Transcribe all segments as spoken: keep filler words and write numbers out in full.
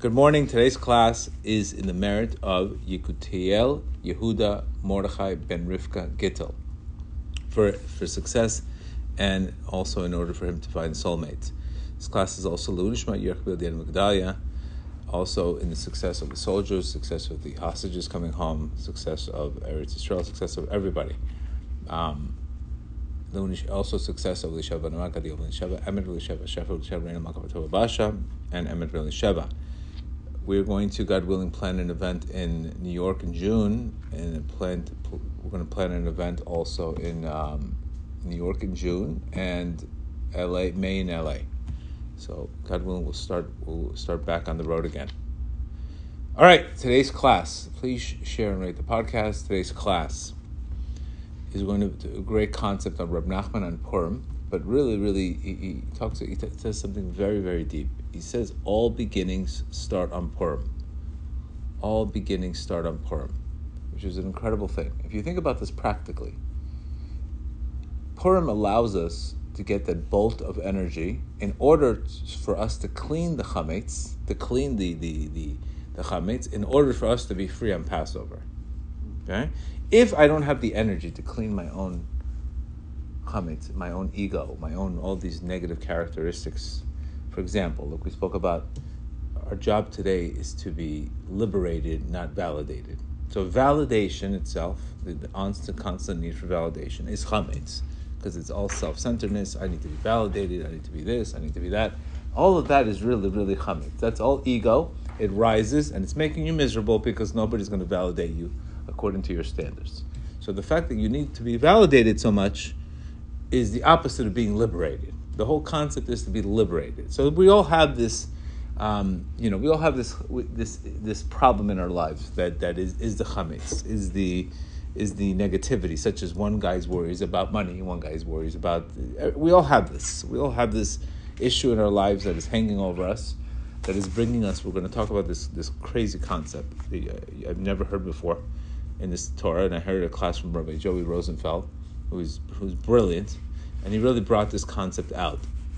Good morning. Today's class is in the merit of Yekutiel Yehuda Mordechai ben Rivka Gittel for for success and also in order for him to find soulmates. This class is also L'Unishmat Yerchbil Dian Magdalia, also in the success of the soldiers, success of the hostages coming home, success of Eretz Yisrael, success of everybody. Um, also success of Lisheva Namaka, the Lisheva, Emet Lisheva, Shefer Lisheva, Reina Makavatova Basha, and Emet Lisheva. We're going to, God willing, plan an event in New York in June, and plan to, we're going to plan an event also in um, New York in June and L A, May in L A. So, God willing, we'll start we'll start back on the road again. All right, today's class. Please share and rate the podcast. Today's class is going to do a great concept on Reb Nachman on Purim, but really, really, he, he talks. He says something very, very deep. He says all beginnings start on Purim. All beginnings start on Purim, which is an incredible thing. If you think about this practically, Purim allows us to get that bolt of energy in order for us to clean the chametz, to clean the the the, the chametz, in order for us to be free on Passover. Okay? If I don't have the energy to clean my own chametz, my own ego, my own all these negative characteristics. For example, look, we spoke about our job today is to be liberated, not validated. So validation itself, the, the constant, constant need for validation, is chametz, because it's all self-centeredness. I need to be validated. I need to be this. I need to be that. All of that is really, really chametz. That's all ego. It rises, and it's making you miserable because nobody's going to validate you according to your standards. So the fact that you need to be validated so much is the opposite of being liberated. The whole concept is to be liberated. So we all have this, um, you know, we all have this this this problem in our lives that, that is, is the chametz, is the is the negativity, such as one guy's worries about money, one guy's worries about. We all have this. We all have this issue in our lives that is hanging over us, that is bringing us. We're going to talk about this this crazy concept that I've never heard before in this Torah, and I heard a class from Rabbi Joey Rosenfeld, who's who's brilliant. And he really brought this concept out.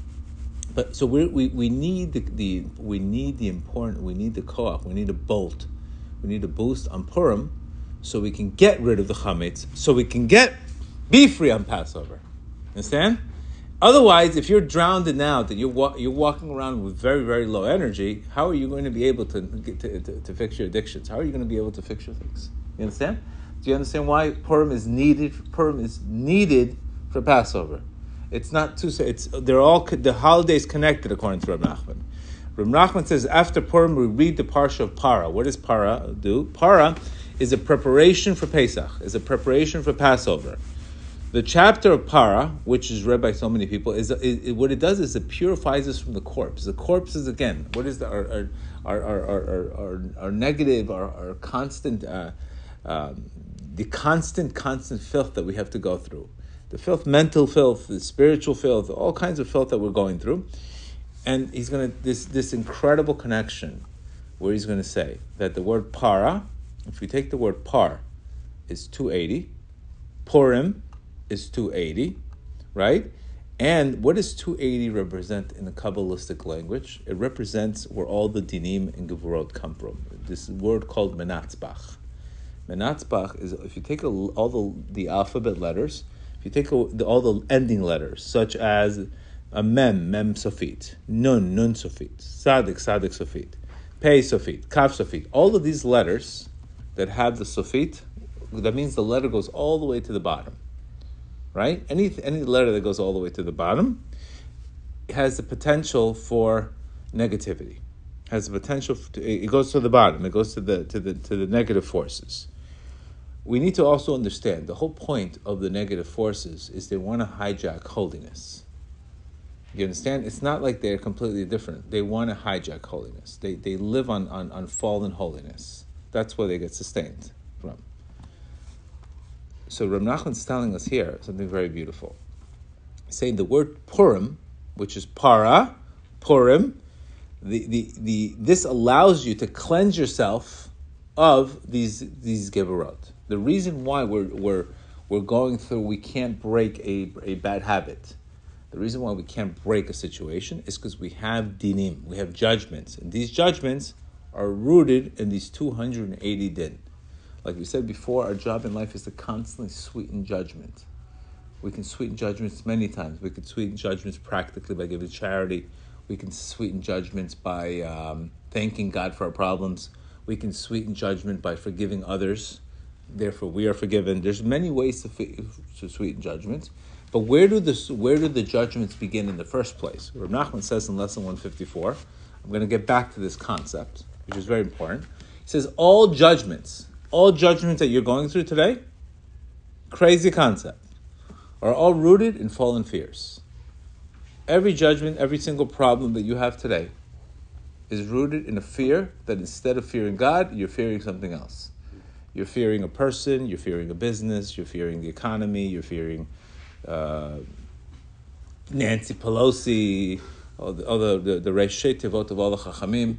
But so we we we need the, the we need the important we need the koach, we need a bolt, we need a boost on Purim, so we can get rid of the chametz, so we can get be free on Passover. Understand? Otherwise, if you're drowned in now that you're wa- you're walking around with very very low energy, how are you going to be able to get to, to to fix your addictions? How are you going to be able to fix your things? You understand? Do you understand why Purim is needed? Purim is needed for Passover. It's not too. It's they're all the holidays connected according to Reb Nachman. Reb Nachman says after Purim we read the parsha of Para. What does Para do? Para is a preparation for Pesach. Is a preparation for Passover. The chapter of Para, which is read by so many people, is, is, is what it does is it purifies us from the corpse. The corpse is again what is the our our our our our, our, our negative, our, our constant, uh, um, the constant constant filth that we have to go through. The filth, mental filth, the spiritual filth, all kinds of filth that we're going through. And he's going to, this this incredible connection where he's going to say that the word para, if we take the word par, is two eighty, Purim is two eighty, right? And what does two eighty represent in the Kabbalistic language? It represents where all the dinim and gevurot come from. This word called menatzbach. Menatzbach is, if you take a, all the, the alphabet letters, you take a, the, all the ending letters, such as a mem, mem sofit, nun, nun sofit, sadik, sadik sofit, pei sofit, kaf sofit. All of these letters that have the sofit, that means the letter goes all the way to the bottom, right? Any any letter that goes all the way to the bottom has the potential for negativity. Has the potential to, it goes to the bottom. It goes to the to the to the negative forces. We need to also understand the whole point of the negative forces is they want to hijack holiness. You understand? It's not like they're completely different. They want to hijack holiness. They they live on, on, on fallen holiness. That's where they get sustained from. So Reb Nachman's telling us here something very beautiful. He's saying the word Purim, which is para, Purim, the, the, the this allows you to cleanse yourself of these these geburot. The reason why we're we're we're going through, we can't break a, a bad habit. The reason why we can't break a situation is because we have dinim, we have judgments. And these judgments are rooted in these two hundred eighty din. Like we said before, our job in life is to constantly sweeten judgment. We can sweeten judgments many times. We can sweeten judgments practically by giving charity. We can sweeten judgments by um, thanking God for our problems. We can sweeten judgment by forgiving others. Therefore, we are forgiven. There's many ways to, to sweeten judgments. But where do the where do the judgments begin in the first place? Rav Nachman says in lesson one fifty-four. I'm going to get back to this concept, which is very important. He says all judgments, all judgments that you're going through today, crazy concept, are all rooted in fallen fears. Every judgment, every single problem that you have today is rooted in a fear that instead of fearing God, you're fearing something else. You're fearing a person, you're fearing a business, you're fearing the economy, you're fearing uh, Nancy Pelosi, all the, all the, the, the Reshei Tevot of all the Chachamim,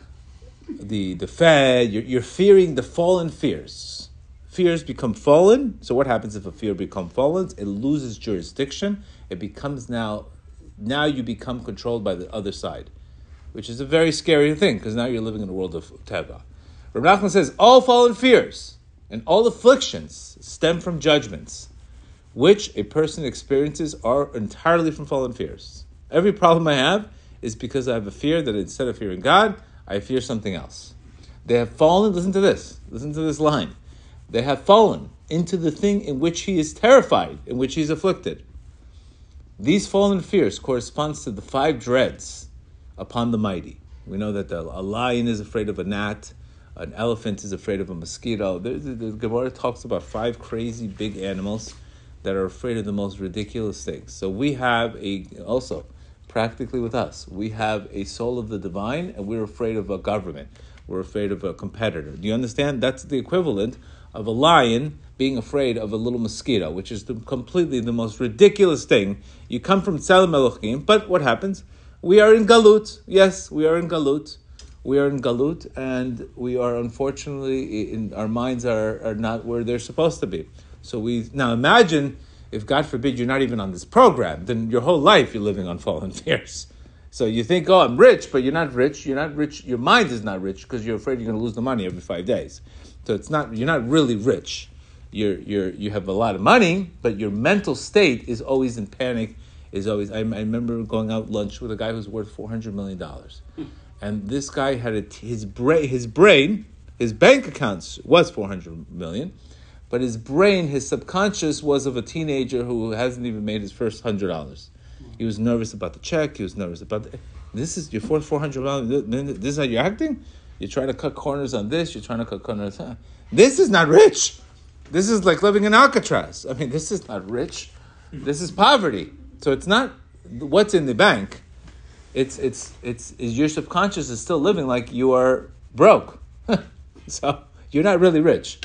the, the Fed. You're, you're fearing the fallen fears. Fears become fallen. So what happens if a fear becomes fallen? It loses jurisdiction. It becomes now... Now you become controlled by the other side, which is a very scary thing because now you're living in a world of teva. Rav Nachman says all fallen fears and all afflictions stem from judgments, which a person experiences are entirely from fallen fears. Every problem I have is because I have a fear that instead of fearing God, I fear something else. They have fallen, listen to this, listen to this line. They have fallen into the thing in which he is terrified, in which he is afflicted. These fallen fears corresponds to the five dreads upon the mighty. We know that the, a lion is afraid of a gnat, an elephant is afraid of a mosquito. The, the, the Gemara talks about five crazy big animals that are afraid of the most ridiculous things. So we have a, also, practically with us, we have a soul of the divine and we're afraid of a government. We're afraid of a competitor. Do you understand? That's the equivalent of a lion being afraid of a little mosquito, which is the, completely the most ridiculous thing. You come from Tzelem Elohim, but what happens? We are in Galut. Yes, we are in Galut. We are in Galut, and we are unfortunately, in, our minds are, are not where they're supposed to be. So we now imagine if, God forbid, you're not even on this program, then your whole life you're living on fallen fears. So you think, oh, I'm rich, but you're not rich. You're not rich. Your mind is not rich because you're afraid you're going to lose the money every five days. So it's not. You're not really rich. You're you're you have a lot of money, but your mental state is always in panic. Is always. I, I remember going out lunch with a guy who's worth four hundred million dollars, and this guy had a, his brain. His brain, his bank accounts was four hundred million, but his brain, his subconscious was of a teenager who hasn't even made his first hundred dollars. He was nervous about the check. He was nervous about the, this is your fourth four hundred dollars. This is how you're acting. You're trying to cut corners on this. You're trying to cut corners. On, this is not rich. This is like living in Alcatraz. I mean, this is not rich. This is poverty. So it's not what's in the bank. It's it's it's, it's your subconscious is still living like you are broke. So you're not really rich.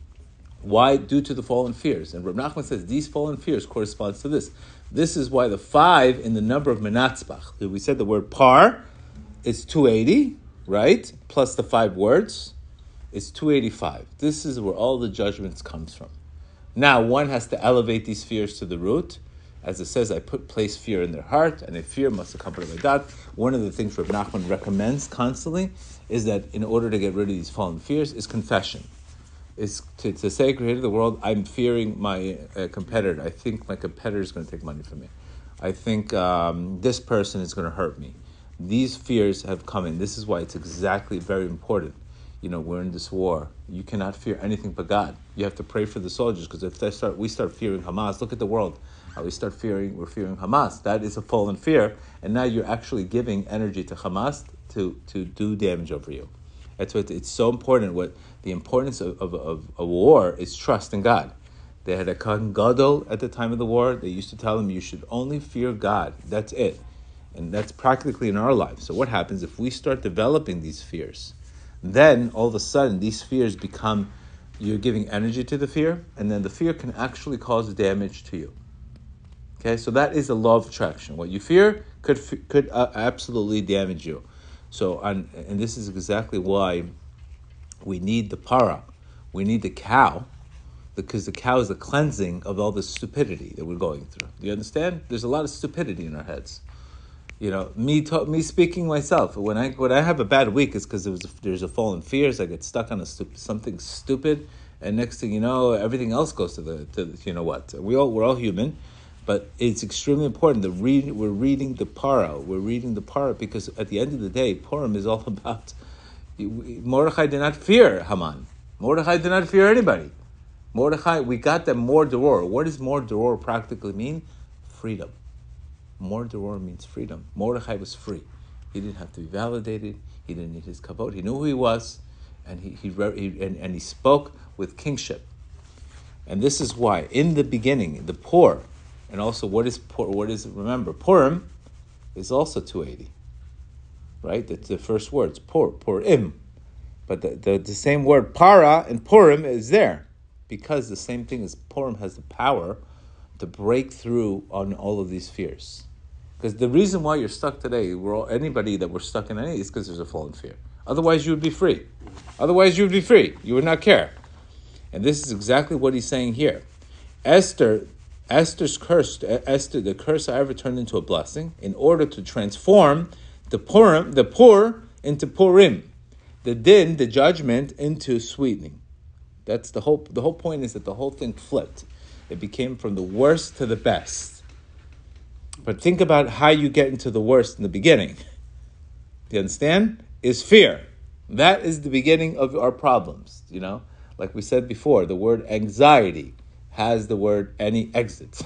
Why? Due to the fallen fears. And Rav Nachman says these fallen fears corresponds to this. This is why the five in the number of Menatzbach, we said the word par, is two eighty, right? Plus the five words, is two eighty-five. This is where all the judgments comes from. Now, one has to elevate these fears to the root. As it says, I put place fear in their heart, and a fear must accompany by that. One of the things Rav Nachman recommends constantly is that in order to get rid of these fallen fears is confession. Is to, to say, creator of the world, I'm fearing my uh, competitor. I think my competitor is going to take money from me. I think um, this person is going to hurt me. These fears have come in. This is why it's exactly very important. You know, we're in this war. You cannot fear anything but God. You have to pray for the soldiers, because if they start, we start fearing Hamas, look at the world. How we start fearing, we're fearing Hamas. That is a fallen fear, and now you're actually giving energy to Hamas to, to do damage over you. That's what it's so important. What the importance of, of, of a war is trust in God. They had a Kohen Gadol at the time of the war. They used to tell him, you should only fear God. That's it. And that's practically in our lives. So what happens if we start developing these fears? Then all of a sudden these fears become, you're giving energy to the fear, and then the fear can actually cause damage to you. Okay, so that is the law of attraction. What you fear could could uh, absolutely damage you. So, on, and this is exactly why we need the para, we need the cow, because the cow is the cleansing of all the stupidity that we're going through. Do you understand? There's a lot of stupidity in our heads. You know, me to, me speaking myself. When I when I have a bad week, it's because there was a, there's a fall in fears. I get stuck on a stup- something stupid, and next thing you know, everything else goes to the to the, you know what. We all we're all human, but it's extremely important that read we're reading the para. We're reading the para because at the end of the day, Purim is all about. Mordechai did not fear Haman. Mordechai did not fear anybody. Mordechai, we got them more doror. What does more doror practically mean? Freedom. More doror means freedom. Mordechai was free. He didn't have to be validated. He didn't need his kavod. He knew who he was, and he, he, he and, and he spoke with kingship. And this is why, in the beginning, the Pur, and also what is Pur? What is remember? Purim is also two eighty, right? That's the first words. Pur, Purim, but the, the the same word para and Purim is there because the same thing as Purim has the power to break through on all of these fears. Because the reason why you're stuck today, we're all, anybody that we're stuck in any, is because there's a fallen fear. Otherwise, you would be free. Otherwise, you would be free. You would not care. And this is exactly what he's saying here. Esther, Esther's curse, Esther, the curse, however, turned into a blessing in order to transform the Purim, the Pur into Purim, the din, the judgment, into sweetening. That's the whole. The whole point is that the whole thing flipped. It became from the worst to the best. But think about how you get into the worst in the beginning. Do you understand? Is fear. That is the beginning of our problems, you know? Like we said before, the word anxiety has the word any exit.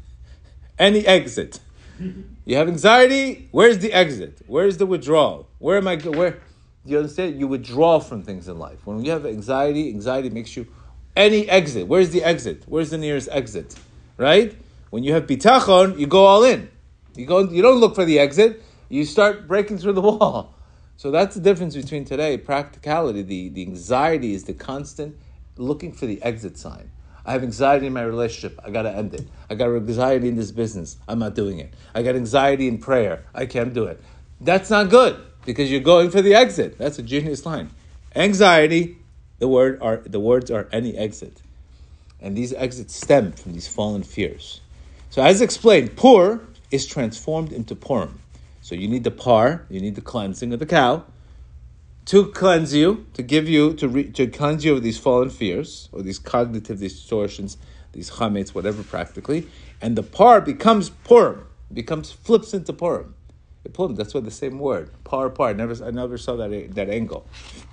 Any exit. You have anxiety, where's the exit? Where's the withdrawal? Where am I, where, do you understand? You withdraw from things in life. When you have anxiety, anxiety makes you, any exit. Where's the exit? Where's the nearest exit? Right? When you have bitachon, you go all in. You go. You don't look for the exit. You start breaking through the wall. So that's the difference between today. Practicality, the, the anxiety is the constant looking for the exit sign. I have anxiety in my relationship. I got to end it. I got anxiety in this business. I'm not doing it. I got anxiety in prayer. I can't do it. That's not good because you're going for the exit. That's a genius line. Anxiety, the word are the words are any exit. And these exits stem from these fallen fears. So as explained, Pur is transformed into Purim. So you need the par, you need the cleansing of the cow to cleanse you, to give you, to re, to cleanse you of these fallen fears, or these cognitive distortions, these chametz, whatever practically. And the par becomes Purim, becomes, flips into Purim. Purim, that's what the same word, par, par. I never, I never saw that, that angle.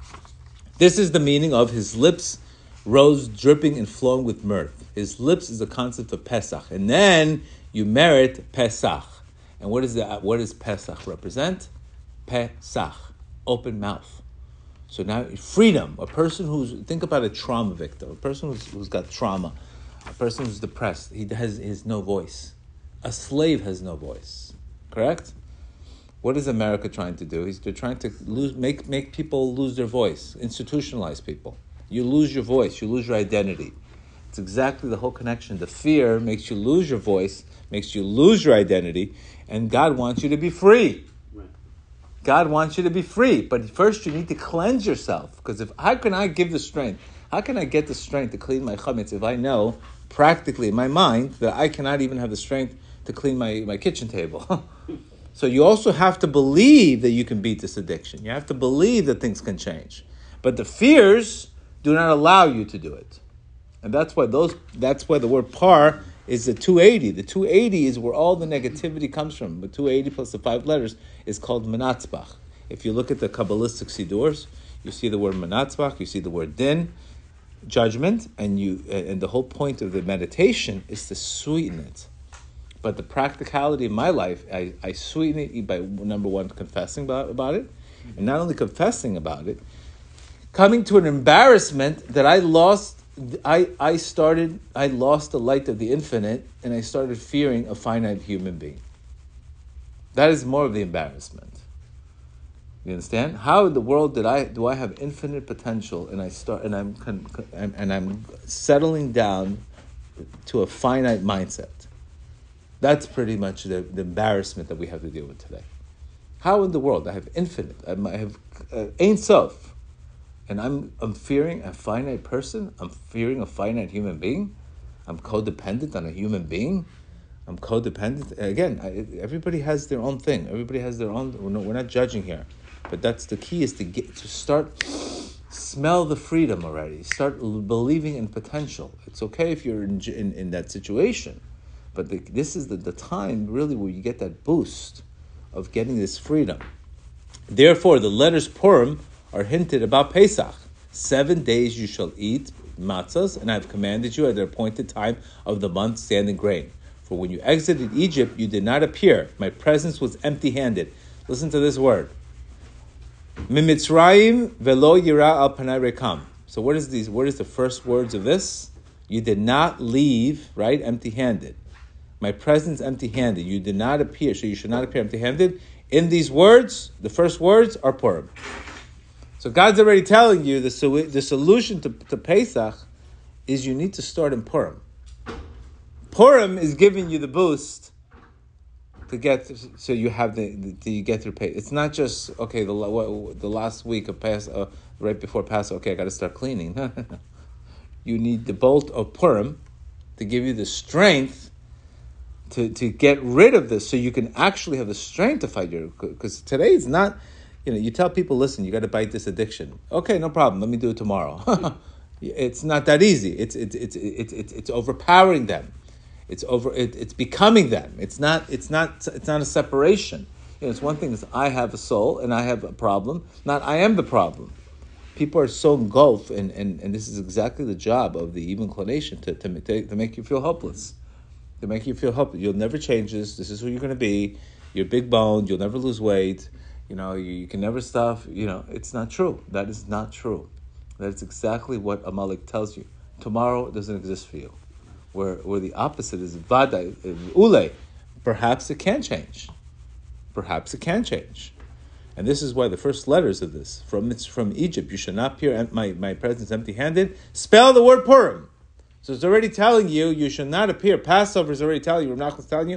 This is the meaning of his lips rose dripping and flowing with mirth. His lips is the concept of Pesach. And then you merit Pesach. And what is that? What does Pesach represent? Pesach, open mouth. So now freedom, a person who's, think about a trauma victim, a person who's, who's got trauma, a person who's depressed, he has, he has no voice. A slave has no voice, correct? What is America trying to do? He's, they're trying to lose, make, make people lose their voice, institutionalize people. You lose your voice, you lose your identity. It's exactly the whole connection. The fear makes you lose your voice, makes you lose your identity, and God wants you to be free. Right. God wants you to be free, but first you need to cleanse yourself. Because if how can I give the strength? How can I get the strength to clean my chametz if I know practically in my mind that I cannot even have the strength to clean my, my kitchen table? So you also have to believe that you can beat this addiction. You have to believe that things can change. But the fears do not allow you to do it. And that's why those that's why the word par is the two eighty. The two eighty is where all the negativity comes from. The two eighty plus the five letters is called menatzbach. If you look at the Kabbalistic Sidurs, you see the word menatzbach, you see the word din, judgment, and you and the whole point of the meditation is to sweeten it. But the practicality of my life, I, I sweeten it by, number one, confessing about, about it, and not only confessing about it, coming to an embarrassment that I lost, I, I started, I lost the light of the infinite, and I started fearing a finite human being. That is more of the embarrassment. You understand? How in the world did I do I have infinite potential, and I start, and I'm and I'm settling down to a finite mindset? That's pretty much the, the embarrassment that we have to deal with today. How in the world I have infinite, I have uh, Ein Sof, and I'm I'm fearing a finite person. I'm fearing a finite human being. I'm codependent on a human being. I'm codependent. Again, I, everybody has their own thing. Everybody has their own. We're not, we're not judging here, but that's the key: is to get to start smell the freedom already. Start believing in potential. It's okay if you're in in, in that situation, but the, this is the, the time really where you get that boost of getting this freedom. Therefore, the letters Purim are hinted about Pesach. Seven days you shall eat matzahs, and I have commanded you at the appointed time of the month standing grain. For when you exited Egypt, you did not appear. My presence was empty-handed. Listen to this word. Mimitzrayim velo yira al panai rekam. So what is these? What is the first words of this? You did not leave, right, empty-handed. My presence empty-handed. You did not appear, so you should not appear empty-handed. In these words, the first words are Purim. So God's already telling you the, the solution to, to Pesach is you need to start in Purim. Purim is giving you the boost to get, so you have the, the you get through Pesach. It's not just, okay, the what, the last week of Pesach, uh, right before Pesach, okay, I got to start cleaning. You need the bolt of Purim to give you the strength to, to get rid of this, so you can actually have the strength to fight your, because today it's not, you know, you tell people, listen, you got to bite this addiction. Okay, no problem. Let me do it tomorrow. It's not that easy. It's it's it's it's it's, it's overpowering them. It's over. It, it's becoming them. It's not. It's not. It's not a separation. You know, it's one thing is I have a soul and I have a problem. Not I am the problem. People are so engulfed, and, and, and this is exactly the job of the evil inclination to to to make you feel helpless, to make you feel helpless. You'll never change this. This is who you're going to be. You're big boned. You'll never lose weight. You know, you, you can never stop. You know, it's not true. That is not true. That is exactly what Amalek tells you. Tomorrow doesn't exist for you. Where where the opposite is vada, ule. Perhaps it can change. Perhaps it can change. And this is why the first letters of this, from it's from Egypt, you shall not appear my, my presence empty-handed. Spell the word Purim. So it's already telling you, you should not appear. Passover is already telling you, Rav Nachman is telling you,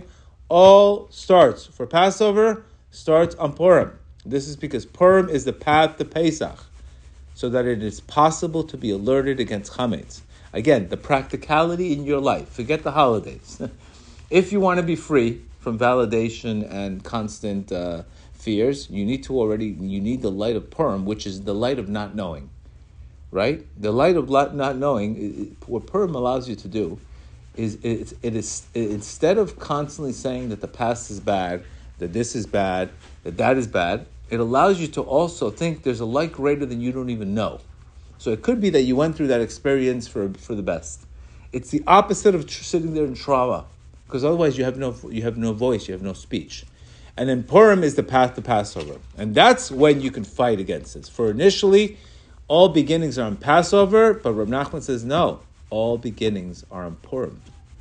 all starts for Passover, starts on Purim. This is because Purim is the path to Pesach, so that it is possible to be alerted against Chametz. Again, the practicality in your life. Forget the holidays. If you want to be free from validation and constant uh, fears, you need to already, you need the light of Purim, which is the light of not knowing. Right? The light of not knowing, it, what Purim allows you to do is, it, it is it, instead of constantly saying that the past is bad, that this is bad, that that is bad, it allows you to also think there's a light greater than you don't even know. So it could be that you went through that experience for for the best. It's the opposite of tr- sitting there in trauma, because otherwise you have no you have no voice, you have no speech. And then Purim is the path to Passover, and that's when you can fight against this. For initially, all beginnings are on Passover, but Rav Nachman says no, all beginnings are on Purim.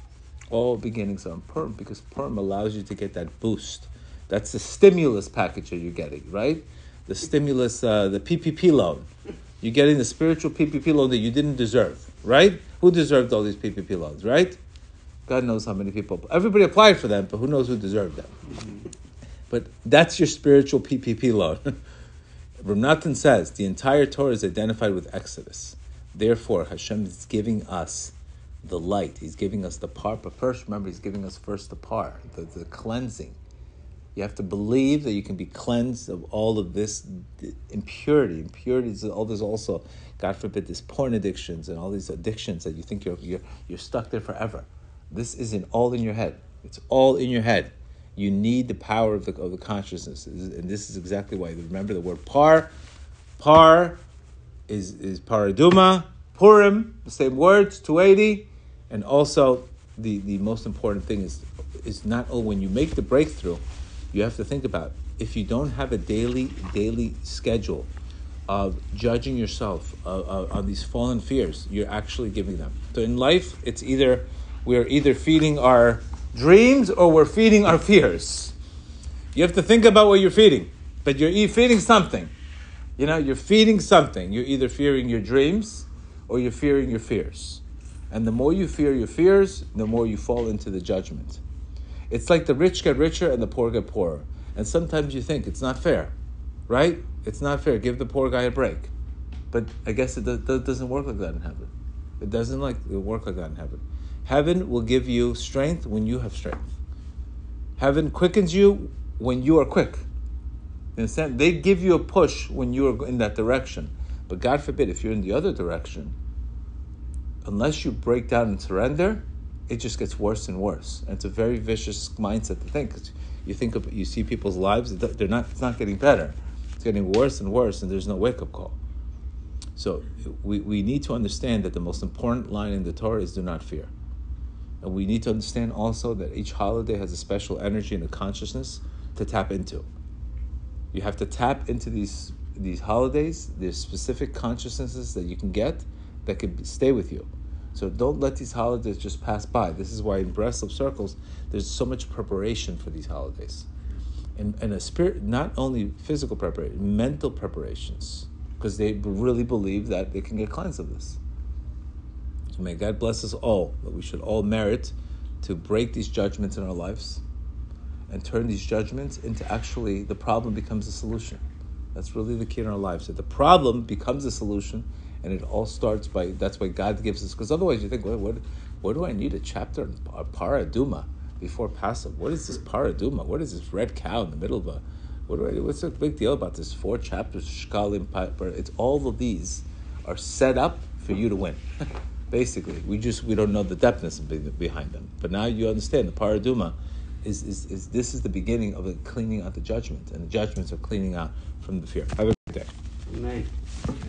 All beginnings are on Purim because Purim allows you to get that boost. That's the stimulus package that you're getting, right? The stimulus, uh, the P P P loan. You're getting the spiritual P P P loan that you didn't deserve, right? Who deserved all these P P P loans, right? God knows how many people. Everybody applied for them, but who knows who deserved them? Mm-hmm. But that's your spiritual P P P loan. Rav Natan says the entire Torah is identified with Exodus. Therefore, Hashem is giving us the light. He's giving us the par. But first, remember, He's giving us first the par, the, the cleansing. You have to believe that you can be cleansed of all of this impurity. Impurities, all this also, God forbid, this porn addictions and all these addictions that you think you're you're, you're stuck there forever. This isn't all in your head. It's all in your head. You need the power of the of the consciousness, and this is exactly why. Remember the word par. Par is is paraduma. Purim, the same words, two eighty, and also the, the most important thing is is not oh when you make the breakthrough. You have to think about, if you don't have a daily daily schedule of judging yourself uh, uh, on these fallen fears, you're actually giving them. So in life, it's either we're either feeding our dreams or we're feeding our fears. You have to think about what you're feeding, but you're feeding something. You know, you're feeding something. You're either fearing your dreams or you're fearing your fears. And the more you fear your fears, the more you fall into the judgment. It's like the rich get richer and the poor get poorer. And sometimes you think it's not fair, right? It's not fair. Give the poor guy a break. But I guess it doesn't work like that in heaven. It doesn't like it work like that in heaven. Heaven will give you strength when you have strength. Heaven quickens you when you are quick. You understand? They give you a push when you are in that direction. But God forbid, if you're in the other direction, unless you break down and surrender, it just gets worse and worse. And it's a very vicious mindset to think. You think of, you see people's lives, they're not. It's not getting better. It's getting worse and worse, and there's no wake-up call. So we, we need to understand that the most important line in the Torah is do not fear. And we need to understand also that each holiday has a special energy and a consciousness to tap into. You have to tap into these these holidays. There's specific consciousnesses that you can get that can stay with you. So don't let these holidays just pass by. This is why in Breslov circles, there's so much preparation for these holidays. And, and a spirit, not only physical preparation, mental preparations, because they really believe that they can get cleansed of this. So may God bless us all, that we should all merit to break these judgments in our lives and turn these judgments into actually the problem becomes a solution. That's really the key in our lives. That the problem becomes a solution, and it all starts by, that's why God gives us, because otherwise you think, what, what, what do I need a chapter in Para Aduma before Passover? What is this Para Aduma? What is this red cow in the middle of a, what do I do? What's the big deal about this? Four chapters, Shkalim, it's all of these are set up for you to win. Basically, we just, we don't know the depthness behind them. But now you understand the Para Aduma is, is, is, this is the beginning of a cleaning out the judgment, and the judgments are cleaning out from the fear. Have a good day. Amen.